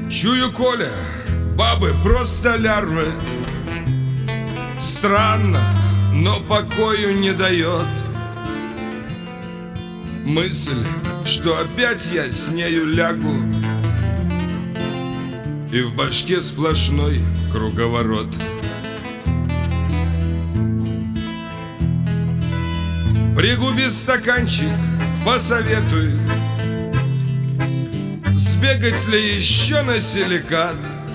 Чую, Коля, бабы просто лярвы. Странно, но покою не дает мысль, что опять я с нею лягу, и в башке сплошной круговорот. Пригуби стаканчик, посоветуй, сбегать ли еще на силикат?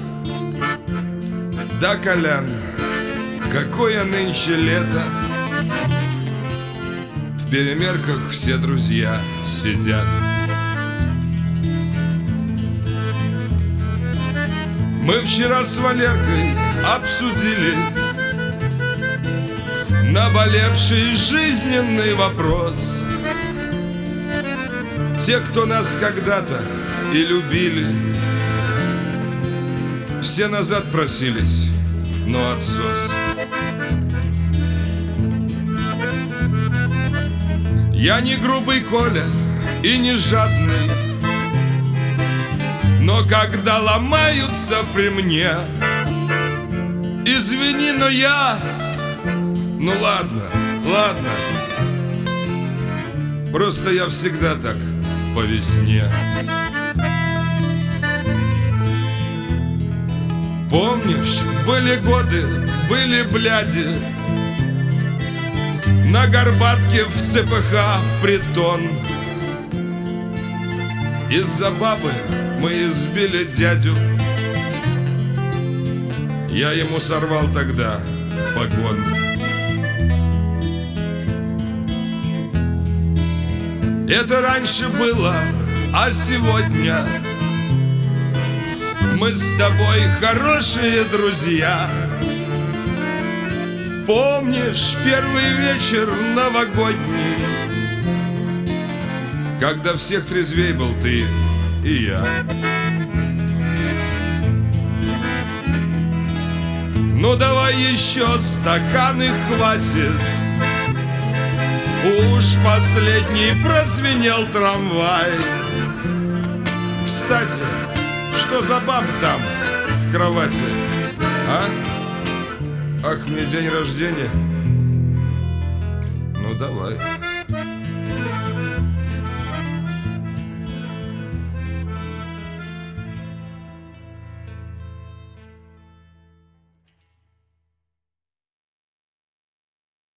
Да, Колян, какое нынче лето, в перемерках все друзья сидят. Мы вчера с Валеркой обсудили наболевший жизненный вопрос. Те, кто нас когда-то и любили, все назад просились, но отсос. Я не грубый, Коля, и не жадный, но когда ломаются при мне, извини, но я... Ну ладно, ладно, просто я всегда так по весне. Помнишь, были годы, были бляди, на Горбатке в ЦПХ притон. Из-за бабы мы избили дядю, я ему сорвал тогда погон. Это раньше было, а сегодня мы с тобой хорошие друзья. Помнишь первый вечер новогодний, когда всех трезвей был ты и я? Ну давай еще стаканы, хватит, уж последний прозвенел трамвай. Кстати, что за баба там в кровати, а? Ах, мне день рождения. Ну давай.